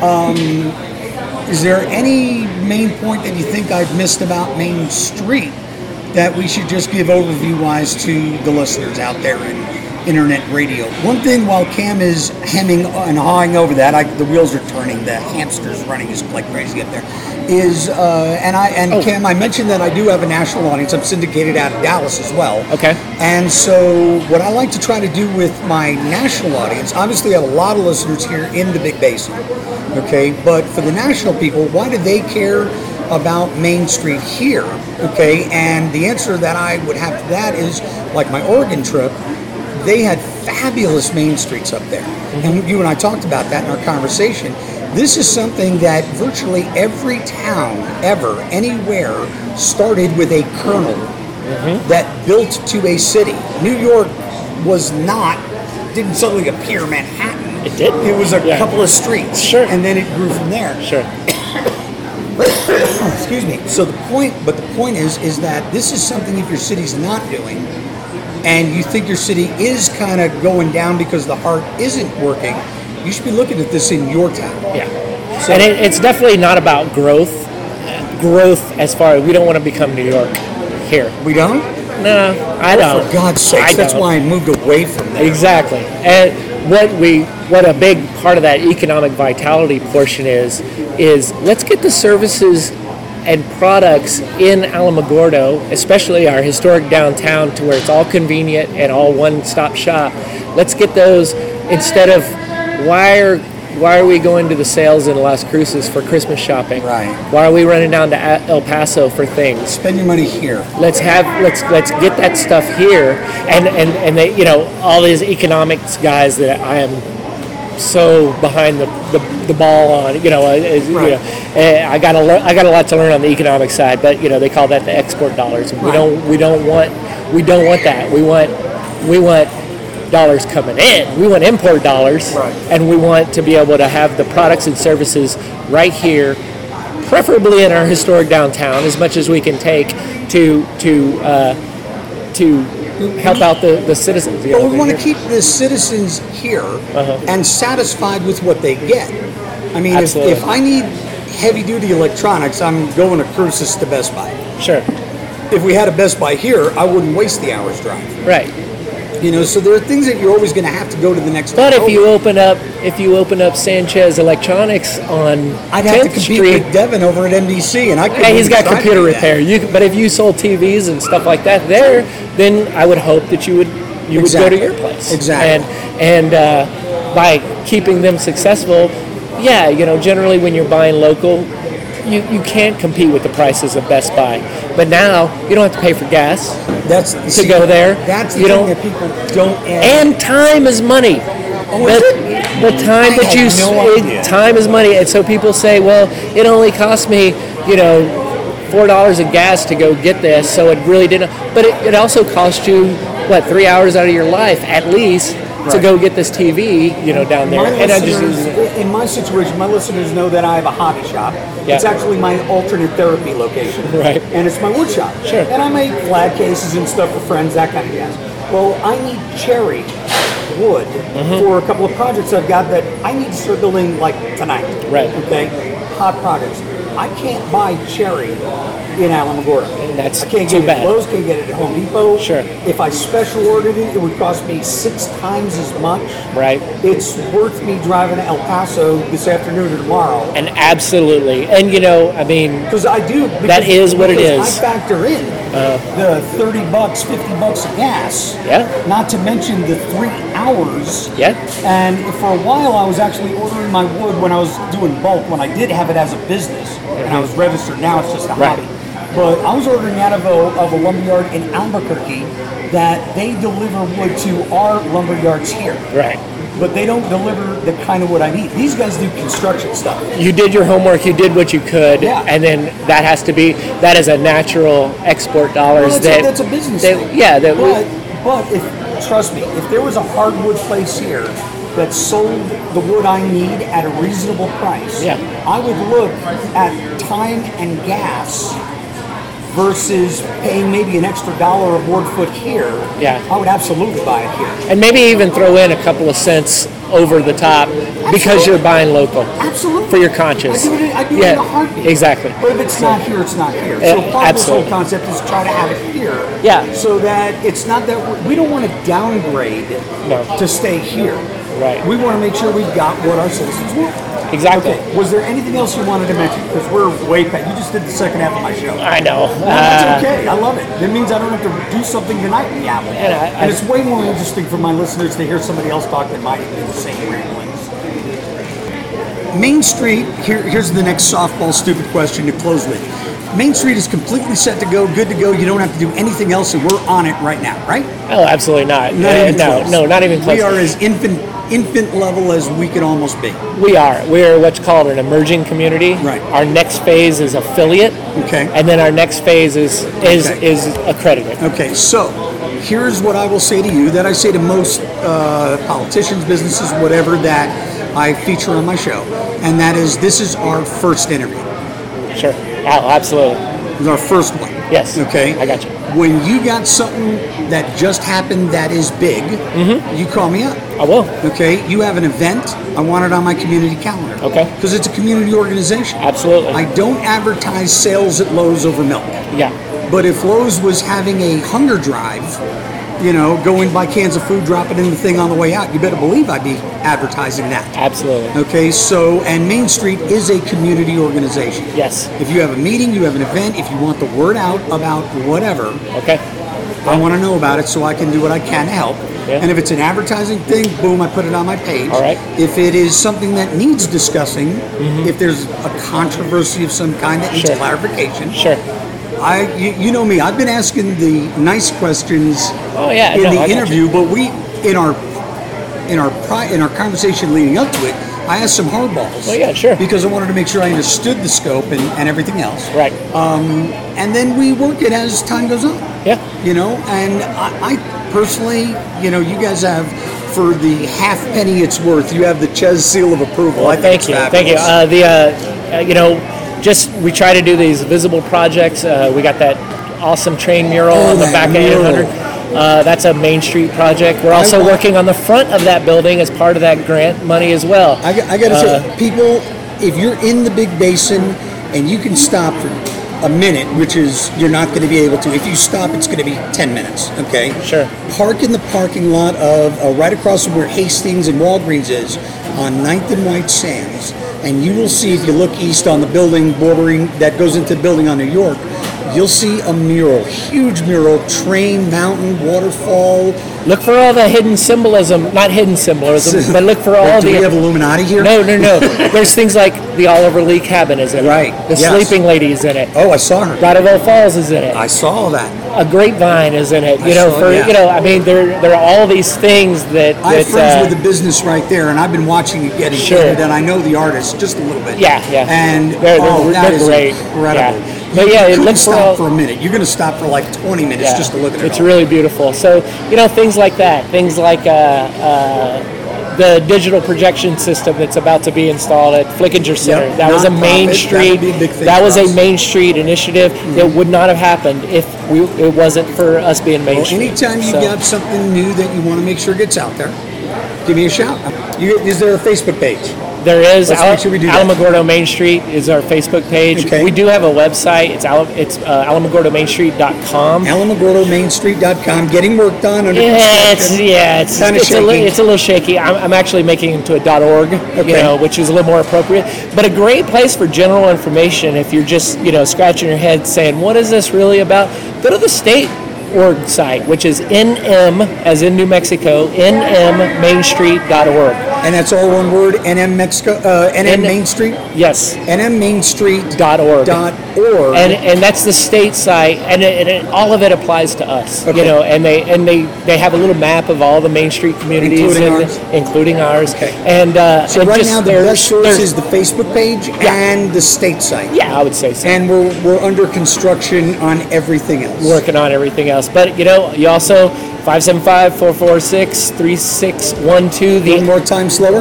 Is there any main point that you think I've missed about Main Street that we should just give overview-wise to the listeners out there internet radio. One thing while Cam is hemming and hawing over that, the wheels are turning, the hamster's running is like crazy up there, is, Cam, I mentioned that I do have a national audience. I'm syndicated out of Dallas as well. Okay. And so what I like to try to do with my national audience, obviously I have a lot of listeners here in the Big Basin, okay, but for the national people, why do they care about Main Street here, okay? And the answer that I would have to that is, like my Oregon trip, they had fabulous main streets up there. And you and I talked about that in our conversation. This is something that virtually every town ever, anywhere, started with a kernel that built to a city. New York didn't suddenly appear Manhattan. It did. It was a couple of streets. Sure. And then it grew from there. Sure. Excuse me. So the point is that this is something if your city's not doing, and you think your city is kind of going down because the heart isn't working, you should be looking at this in your town. Yeah. So, and it's definitely not about growth. Growth as far as we don't want to become New York here. We don't? No, I don't. For God's sake, that's why I moved away from there. Exactly. And what a big part of that economic vitality portion is let's get the services and products in Alamogordo, especially our historic downtown, to where it's all convenient and all one-stop shop. Let's get those instead of why are we going to the sales in Las Cruces for Christmas shopping? Right. Why are we running down to El Paso for things? Spend your money here. Let's get that stuff here, and they, all these economics guys that I am so behind the ball on, I got a lot to learn on the economic side, but they call that the export dollars. We don't want that. We want dollars coming in. We want import dollars, and we want to be able to have the products and services right here, preferably in our historic downtown, as much as we can take to help out the citizens. But we want to keep the citizens here and satisfied with what they get. I mean, if I need heavy-duty electronics, I'm going to Cruces to Best Buy. Sure. If we had a Best Buy here, I wouldn't waste the hour's drive. Right. So there are things that you're always going to have to go to the next. But if you open up Sanchez Electronics on I'd have to compete with Devin over at MDC, and I could. Hey, he's got computer repair. But if you sold TVs and stuff like that there, then I would hope that you would go to your place. Exactly. And by keeping them successful, generally when you're buying local, you can't compete with the prices of Best Buy. But now you don't have to pay for gas to go there. That's the thing that people don't. And time is money. The time that time is money, and so people say, well, it only cost me, $4 in gas to go get this, so it really didn't. But it also cost you 3 hours out of your life at least to go get this TV, down there. In my situation, my listeners know that I have a hobby shop. Yeah. It's actually my alternate therapy location. Right. And it's my wood shop. Sure. And I make flag cases and stuff for friends, that kind of gas. Well, I need cherry wood for a couple of projects I've got that I need to start building tonight. Right. Okay. Hot projects. I can't buy cherry in Alamogordo. That's I can't too get it bad. at Lowe's, can't get it at Home Depot. Sure. If I special ordered it, it would cost me 6 times as much. Right. It's worth me driving to El Paso this afternoon or tomorrow. And absolutely. And because I do. That is what it is. I factor in the $30, $50 of gas. Yeah. Not to mention the 3 hours. Yeah. And for a while, I was actually ordering my wood when I was doing bulk, when I did have it as a business. And I was registered. Now it's just a hobby. But I was ordering out of a lumberyard in Albuquerque that they deliver wood to our lumberyards here. Right. But they don't deliver the kind of wood I need. These guys do construction stuff. You did your homework, you did what you could, and then that is a natural export dollars. Well, that's a business thing. Yeah. But trust me, if there was a hardwood place here that sold the wood I need at a reasonable price, I would look at time and gas versus paying maybe an extra $1 a board foot here. Yeah. I would absolutely buy it here. And maybe even throw in a couple of cents over the top because you're buying local. Absolutely. For your conscience. I do it in a heartbeat. Exactly. But if it's not here, it's not here. So part of this whole absolutely. concept is try to have it here. Yeah. So that it's not that we don't want to downgrade to stay here. Right. We want to make sure we've got what our citizens want. Exactly. Okay. Was there anything else you wanted to mention? Because we're way past. You just did the second half of my show. I know. No, that's okay. I love it. That means I don't have to do something tonight in the Apple. And it's way more interesting for my listeners to hear somebody else talk that might do the same ramblings. Main Street, here's the next softball stupid question to close with. Main Street is completely set to go, good to go. You don't have to do anything else, and we're on it right now, right? Oh, absolutely not. Not even close. No, not even close. We are as infant level as we could almost be. We are. We're what's called an emerging community. Right. Our next phase is affiliate. Okay. And then our next phase is accredited. Okay, so here's what I will say to you that I say to most politicians, businesses, whatever that I feature on my show, and that is this is our first interview. Sure. Oh, absolutely. This is our first one. Yes. Okay. I got you. When you got something that just happened that is big, you call me up. I will. Okay. You have an event. I want it on my community calendar. Okay. Because it's a community organization. Absolutely. I don't advertise sales at Lowe's over milk. Yeah. But if Lowe's was having a hunger drive, go and buy cans of food, drop it in the thing on the way out, you better believe I'd be advertising that. Absolutely. Okay, so, and Main Street is a community organization. Yes. If you have a meeting, you have an event, if you want the word out about whatever, Okay. I want to know about it so I can do what I can to help. Yeah. And if it's an advertising thing, boom, I put it on my page. All right. If it is something that needs discussing, if there's a controversy of some kind that needs Sure. clarification, Sure. you know me, I've been asking the nice questions Oh yeah. in no, the I got you. interview, but we in our conversation leading up to it, I asked some hardballs. Well, yeah, sure. Because I wanted to make sure I understood the scope and everything else. Right. And then we work it as time goes on. Yeah. And I personally, you guys have, for the half penny it's worth, you have the Ches seal of approval. Well, I think thank you. it's fabulous. We try to do these visible projects. We got that awesome train mural on the that back of mural. 800. That's a Main Street project. We're also working on the front of that building as part of that grant money as well. I got to say, people, if you're in the Big Basin and you can stop for a minute, which is you're not going to be able to. If you stop, it's going to be 10 minutes, okay? Sure. Park in the parking lot of right across from where Hastings and Walgreens is on 9th and White Sands, and you will see, if you look east on the building bordering that goes into the building on New York, you'll see a mural, huge mural, train, mountain, waterfall. Look for all the hidden symbolism, not hidden symbolism, but look for all Do the... we have Illuminati here? No. There's things like the Oliver Lee cabin is in it. Right, The yes. sleeping lady is in it. Oh, I saw her. Bradaville Falls is in it. I saw that. A grapevine is in it. There are all these things that I have friends with the business right there, and I've been watching it getting Sure. painted, and I know the artist just a little bit. Yeah. And they're that is great. incredible. Yeah. But yeah, You couldn't look for all- stop for a minute. You're going to stop for like 20 minutes just to look at it. It's all. really beautiful. So, things like that. Things like the digital projection system that's about to be installed at Flickinger Center. Yep, That was a Main nonprofit. That Street. would be a big thing That for was us. a Main Street initiative that would not have happened if it wasn't for us being Main Street. Anytime you So, got something new that you want to make sure gets out there, give me a shout. Is there a Facebook page? There is. Let's make sure we do that. Alamogordo Main Street is our Facebook page. Okay. We do have a website. It's alamogordomainstreet.com. AlamogordoMainStreet.com, getting worked on under It's construction. Kinda it's a shaky. little shaky. I'm actually making it to a .org, Okay. which is a little more appropriate. But a great place for general information if you're just scratching your head saying, what is this really about? Go to the state org site, which is NM, as in New Mexico, nmmainstreet.org. And that's all one word, NM Main Street? Yes. nmmainstreet.org. .org. And that's the state site, and all of it applies to us. Okay. And they have a little map of all the Main Street communities, Including ours? Okay. Okay. And So and right just now the there's- best source there's- is the Facebook page and the state site. yeah, I would say so. And we're under construction on everything else. Working on everything else, but you also 575-446-3612. One more time slower.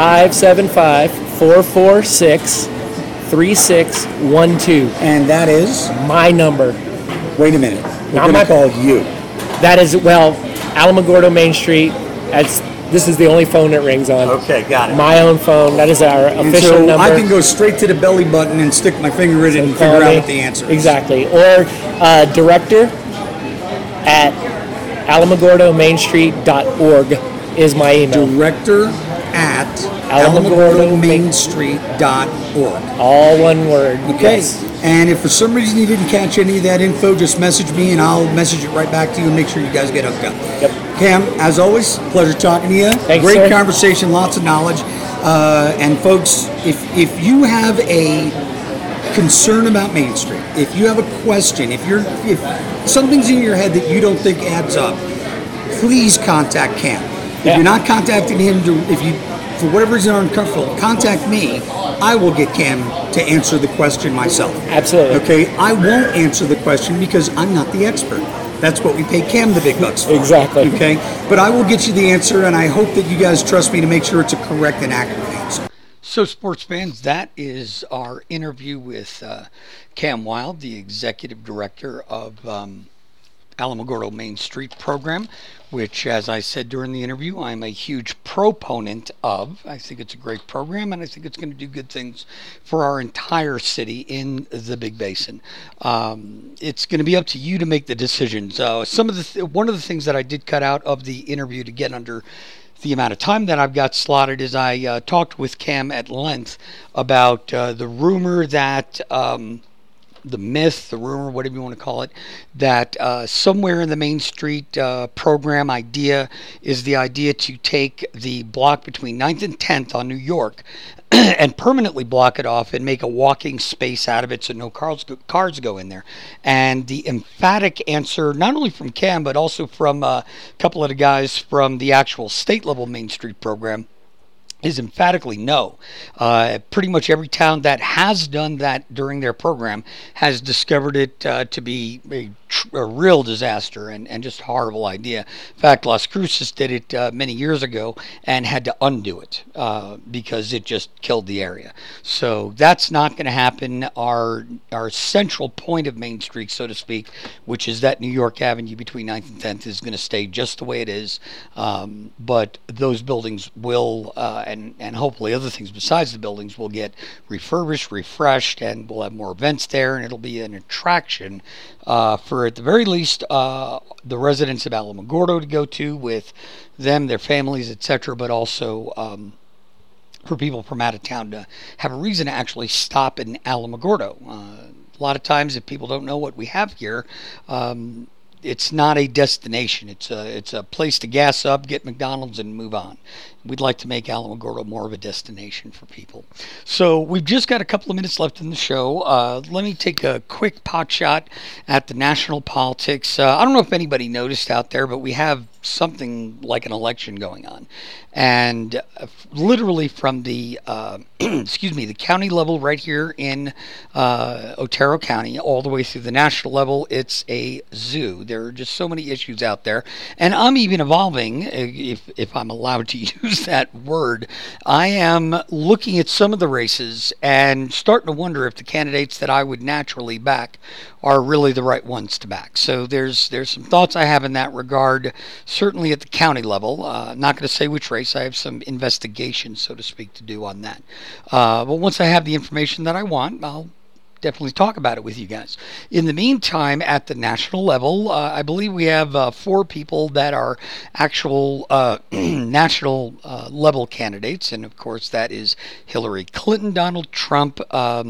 575-446-3612. And that is, My number. wait a minute, we're Not going to my- call you. That is, Alamogordo Main Street. That's This is the only phone it rings on. Okay, got it. My own phone. That is our And official so number. I can go straight to the belly button and stick my finger in it and Call figure out me. what the answer is. Exactly. Or director at alamogordomainstreet.org is my email. Director at alamogordomainstreet.org. alamogordomainstreet.org. All one word. Okay. Yes. And if for some reason you didn't catch any of that info, just message me and I'll message it right back to you and make sure you guys get hooked up. Yep. Cam, as always, pleasure talking to you. Thanks, Great sir. conversation, lots of knowledge. And folks, if you have a concern about Main Street, if you have a question, if something's in your head that you don't think adds up, please contact Cam. If Yeah. you're not contacting him, if you for whatever reason are uncomfortable, contact me. I will get Cam to answer the question myself. Absolutely. Okay, I won't answer the question because I'm not the expert. That's what we pay Cam the big bucks for. Exactly. Okay, but I will get you the answer, and I hope that you guys trust me to make sure it's a correct and accurate answer. So, sports fans, that is our interview with Cam Wild, the executive director of Alamogordo Main Street program, which, as I said during the interview, I'm a huge proponent of. I think it's a great program, and I think it's going to do good things for our entire city in the Big Basin. It's going to be up to you to make the decisions. One of the things that I did cut out of the interview to get under the amount of time that I've got slotted is I talked with Cam at length about the rumor that the myth, the rumor, whatever you want to call it, that somewhere in the Main Street program idea is the idea to take the block between 9th and 10th on New York and permanently block it off and make a walking space out of it so no cars go in there. And the emphatic answer, not only from Cam, but also from a couple of the guys from the actual state level Main Street program, is emphatically no. Pretty much every town that has done that during their program has discovered it to be a real disaster and just a horrible idea. In fact, Las Cruces did it many years ago and had to undo it because it just killed the area. So that's not going to happen. Our central point of Main Street, so to speak, which is that New York Avenue between 9th and 10th, is going to stay just the way it is. But those buildings will and hopefully other things besides the buildings will get refurbished, refreshed, and we'll have more events there, and it'll be an attraction for, at the very least, the residents of Alamogordo to go to with them, their families, etc., but also for people from out of town to have a reason to actually stop in Alamogordo. A lot of times, if people don't know what we have here, it's not a destination. It's a place to gas up, get McDonald's, and move on. We'd like to make Alamogordo more of a destination for people. So we've just got a couple of minutes left in the show. Let me take a quick pot shot at the national politics. I don't know if anybody noticed out there, but we have something like an election going on. And literally from the the county level right here in Otero County all the way through the national level, it's a zoo. There are just so many issues out there. And I'm even evolving, if I'm allowed to use that word. I am looking at some of the races and starting to wonder if the candidates that I would naturally back are really the right ones to back. So there's some thoughts I have in that regard, certainly at the county level. Not going to say which race. I have some investigation, so to speak, to do on that. But once I have the information that I want, I'll definitely talk about it with you guys. In the meantime, at the national level, I believe we have 4 people that are actual national level candidates, and of course that is Hillary Clinton, Donald Trump,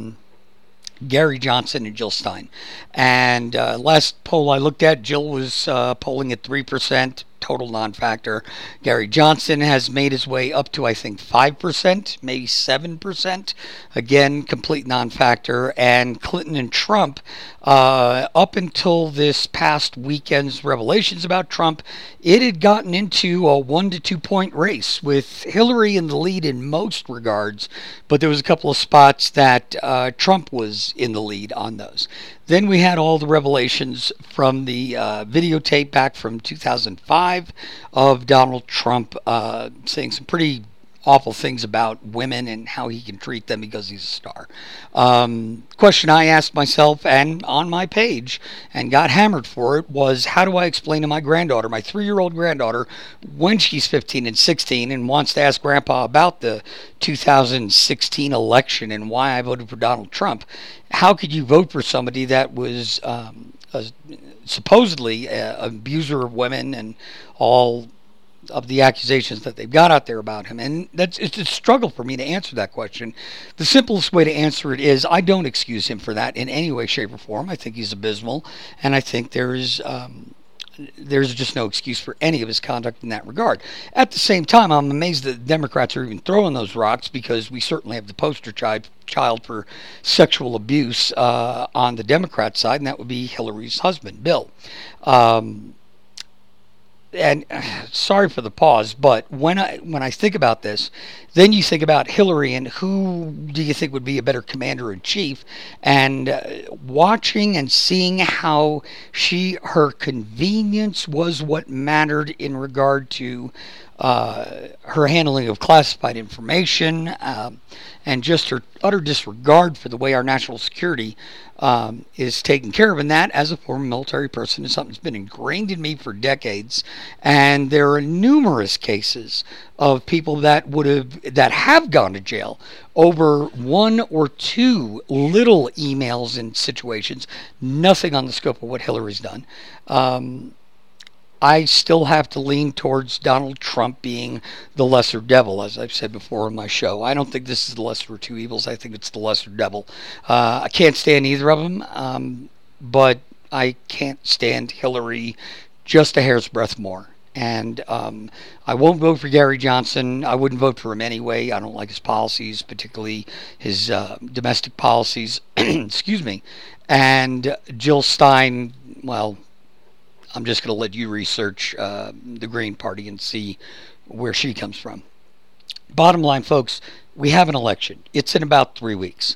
Gary Johnson, and Jill Stein. And last poll I looked at, Jill was polling at 3%. Total non-factor. Gary Johnson has made his way up to, I think, 5%, maybe 7%. Again, complete non-factor. And Clinton and Trump, up until this past weekend's revelations about Trump, it had gotten into a 1 to 2 point race with Hillary in the lead in most regards, but there was a couple of spots that Trump was in the lead on those. Then we had all the revelations from the videotape back from 2005 of Donald Trump saying some pretty awful things about women and how he can treat them because he's a star. Question I asked myself and on my page and got hammered for it was, how do I explain to my granddaughter, my 3-year-old granddaughter, when she's 15 and 16 and wants to ask Grandpa about the 2016 election and why I voted for Donald Trump? How could you vote for somebody that was supposedly an abuser of women and all of the accusations that they've got out there about him? And it's a struggle for me to answer that question. The simplest way to answer it is I don't excuse him for that in any way, shape, or form. I think he's abysmal, and I think there's just no excuse for any of his conduct in that regard. At the same time, I'm amazed that the Democrats are even throwing those rocks, because we certainly have the poster child for sexual abuse on the Democrat side, and that would be Hillary's husband, Bill. And sorry for the pause, but when I think about this, then you think about Hillary and who do you think would be a better commander-in-chief, and watching and seeing how her convenience was what mattered in regard to her handling of classified information, and just her utter disregard for the way our national security is taken care of. And that, as a former military person, is something that's been ingrained in me for decades. And there are numerous cases of people that have gone to jail over 1 or 2 little emails and situations, nothing on the scope of what Hillary's done. I still have to lean towards Donald Trump being the lesser devil, as I've said before on my show. I don't think this is the lesser of 2 evils. I think it's the lesser devil. I can't stand either of them, but I can't stand Hillary just a hair's breadth more. And I won't vote for Gary Johnson. I wouldn't vote for him anyway. I don't like his policies, particularly his domestic policies. Excuse me. And Jill Stein, well, I'm just going to let you research the Green Party and see where she comes from. Bottom line, folks, we have an election. It's in about 3 weeks.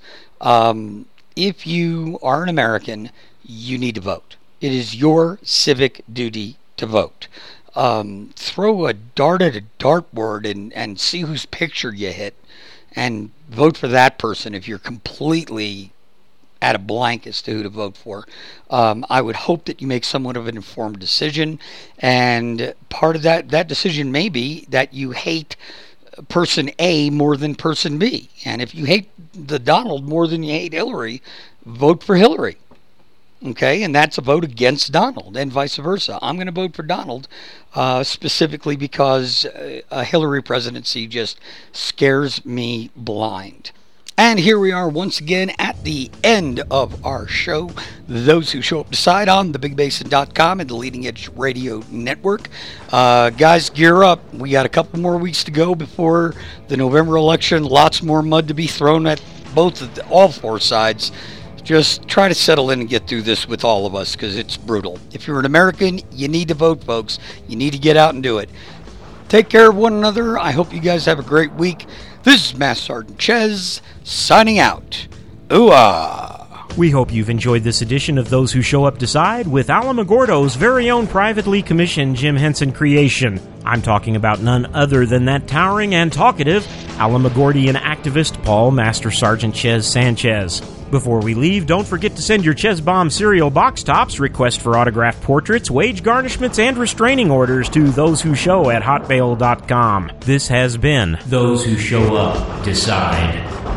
If you are an American, you need to vote. It is your civic duty to vote. Throw a dart at a dartboard and see whose picture you hit, and vote for that person if you're completely at a blank as to who to vote for. I would hope that you make somewhat of an informed decision, and part of that decision may be that you hate person A more than person B. And if you hate the Donald more than you hate Hillary, vote for Hillary. Okay, and that's a vote against Donald, and vice versa. I'm going to vote for Donald specifically because a Hillary presidency just scares me blind. And here we are once again at the end of our show. Those who show up decide on thebigbasin.com and the Leading Edge Radio Network. Guys, gear up. We got a couple more weeks to go before the November election. Lots more mud to be thrown at all 4 sides. Just try to settle in and get through this with all of us, because it's brutal. If you're an American, you need to vote, folks. You need to get out and do it. Take care of one another. I hope you guys have a great week. This is Master Sergeant Chez, signing out. Ooh-ah. We hope you've enjoyed this edition of Those Who Show Up Decide with Alamogordo's very own privately commissioned Jim Henson creation. I'm talking about none other than that towering and talkative Alamogordian activist Paul Master Sergeant Chez Sanchez. Before we leave, don't forget to send your Chez Bomb cereal box tops, request for autographed portraits, wage garnishments, and restraining orders to thosewhoshow@hotmail.com. This has been Those Who Show Up Decide.